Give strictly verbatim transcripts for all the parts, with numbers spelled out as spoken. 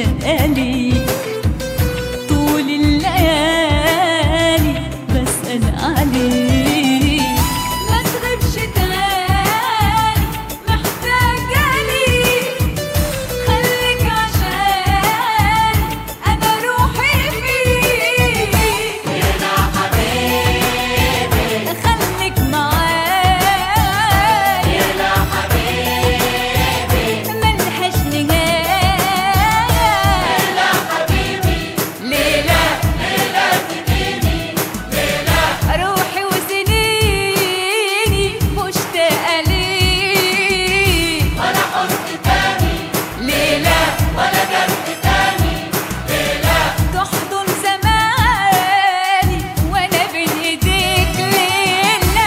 ليالي طول الليالي بسأل عليك ما تغيبش تاني محتاجة ليك خليك عشان أنا روحي فيك يا حبيبي خليك معايا يا حبيبي ملهاش نهاية يا حبيبي ليلى ليلى تجيني ليلى روحي وسنيني مشتاقة ليك ولا حزن تاني ليلى ولا جرح تاني ليلى تحضن زماني وانا بين ايديك ليلى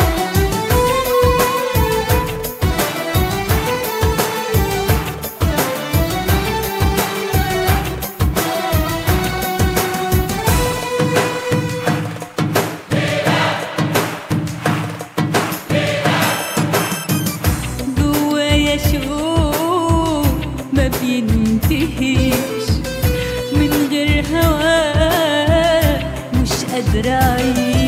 جوايا شوق ما بينتهيش من غير هواك مش قادرة أعيش